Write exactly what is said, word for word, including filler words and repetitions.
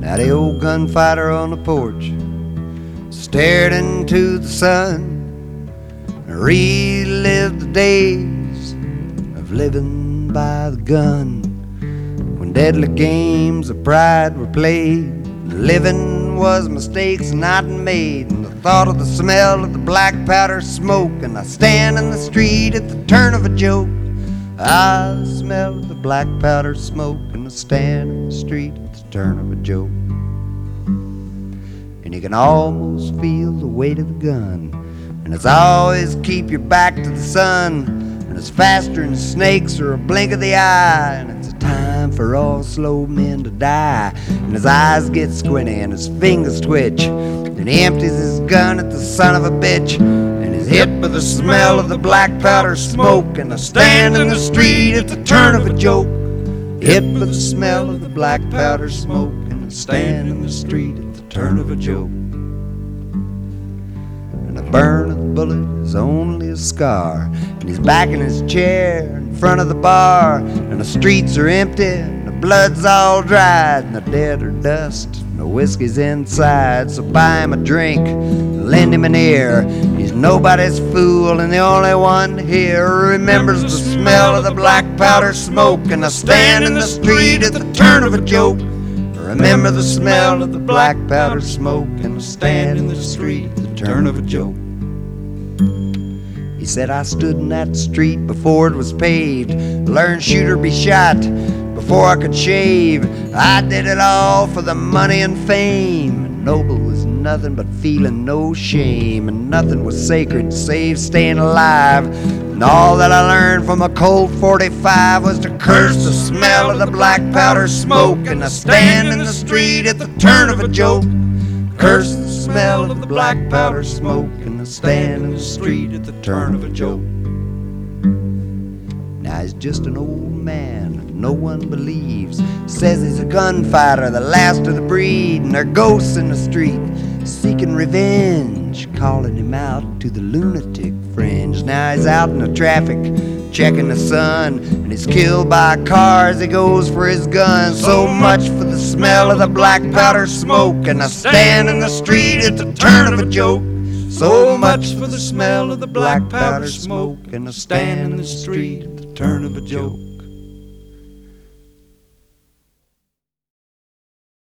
Now the old gunfighter on the porch stared into the sun, relived the days of living by the gun, when deadly games of pride were played. Living was mistakes not made, and the thought of the smell of the black powder smoke, and I stand in the street at the turn of a joke. I smell of the black powder smoke, and I stand in the street at the turn of a joke. And you can almost feel the weight of the gun, and it's always keep your back to the sun, and it's faster than snakes or a blink of the eye, and it's a time for all slow men to die. And his eyes get squinty and his fingers twitch, and he empties his gun at the son of a bitch, and he's hit by the smell of the black powder smoke, and I stand in the street at the turn of a joke. Hit by the smell of the black powder smoke, and I stand in the street at the turn of a joke. And the burn of the bullet is only a scar, and he's back in his chair in front of the bar, and the streets are empty, and the blood's all dried, and the dead are dust, and the whiskey's inside. So buy him a drink, lend him an ear. He's nobody's fool, and the only one here remembers the smell of the black powder smoke. And I stand in the street at the turn of a joke. Remember the smell of the black powder smoke, and I stand in the street at the turn of a joke. He said, I stood in that street before it was paved, learned shoot or be shot before I could shave. I did it all for the money and fame, and noble was nothing but feeling no shame, and nothing was sacred save staying alive. And all that I learned from a Colt forty-five was to curse the smell of the black powder smoke, and I stand in the street at the turn of a joke. Curse the smell of the black powder smoke, and I stand in the street at the turn of a joke. Now he's just an old man no one believes, says he's a gunfighter, the last of the breed, and there are ghosts in the street seeking revenge, calling him out to the lunatic fringe. Now he's out in the traffic checking the sun, and he's killed by a car as he goes for his gun. So much for the smell of the black powder smoke, and I stand in the street at the turn of a joke. So much for the smell of the black powder smoke, and I stand in the street at the turn of a joke.